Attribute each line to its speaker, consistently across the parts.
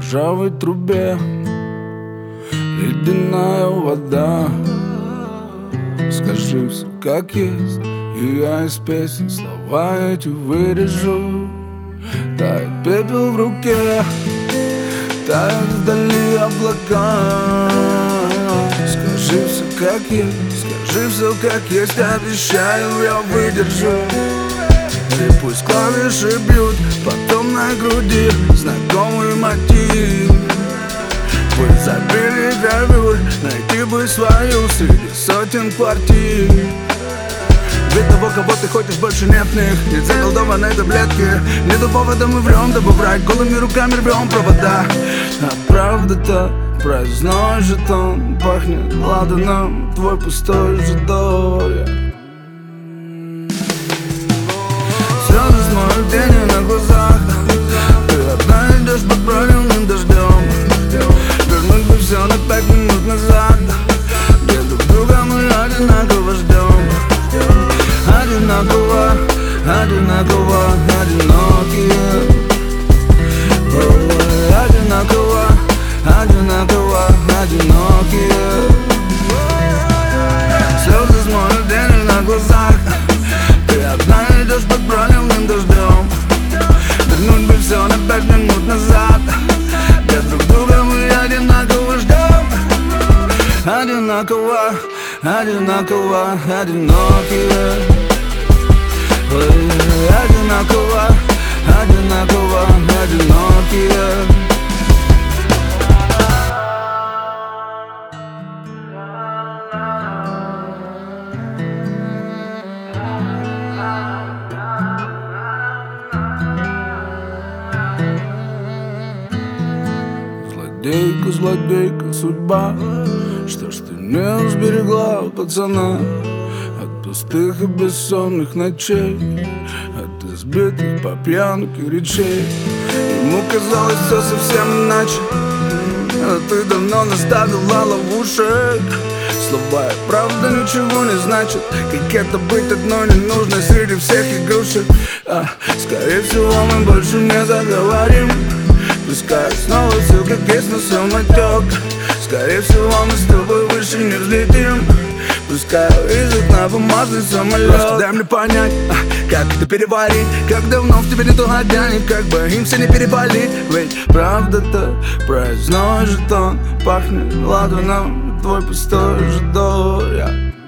Speaker 1: ржавой трубе ледяная вода. Скажи все как есть, и я из песен слова эти вырежу. Тает пепел в руке, тают вдали облака. Скажи все как есть, скажи все как есть, обещаю, я выдержу. И пусть клавиши бьют, потом на груди знакомый мотив. Пусть забили гравюр, найти бы свою среди сотен квартир. Ведь того, кого ты хочешь, больше нет в них. Нет заколдованной таблетки, нету повода, мы врем, дабы врать. Голыми руками рвем провода. А правда-то проездной жетон пахнет ладаном, твой пустой жидой. Слезы смоют тени на глазах. Ты одна идешь под проливным дождем. Вернуть бы все на 5 минут назад, где друг друга мы одинаково ждем. Одинаково, одинаково, одинокие. Одинаково, одинаково, одинокие. Слезы смоют тени на глазах. Ты одна идешь под проливным дождем. Вернуть бы все на 5 минут назад, где друг друга мы одинаково ждем. Одинаково, одинаково, одинокие. Одинаково, одинаково, одинокие. Злодейка, злодейка, судьба, что ж ты не сберегла пацана от пустых и бессонных ночей, от избитых по пьянке речей. Ему казалось все совсем иначе, а ты давно наставила ловушек. Слова и правда ничего не значит, как это быть одной ненужной среди всех игрушек. Скорее всего мы больше не заговорим. Пускай снова все как есть, но самотек. Скорее всего мы с тобой выше не взлетим. Пускай из окна бумажный самолет. Просто дай мне понять, как это переварить, как давно в тебе нету огня, и как боимся не переболеть. Ведь правда-то проездной жетон пахнет ладаном, твой пустой жидой.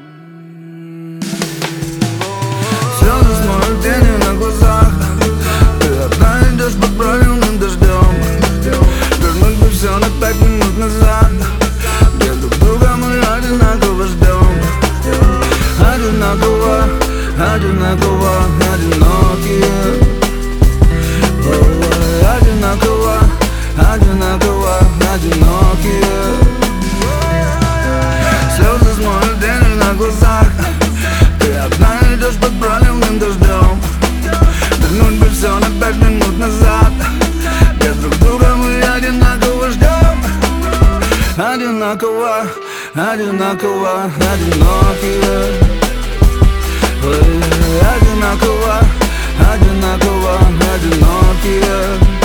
Speaker 1: Слезы смоют тени на глазах. Ты одна идешь под проливным дождем. Вернуть бы все на 5 минут назад, где друг друга мы одинаково ждем. Одинаково, одинаково, одинокие. Одинаково, одинаково, одинокие. Слезы смоют тени на глазах. Ты одна идешь под проливным дождем. Вернуть бы все на 5 минут назад, где друг друга мы одинаково ждем. Одинаково, одинаково, одинокие. Одинаково, одинаково, одинокие.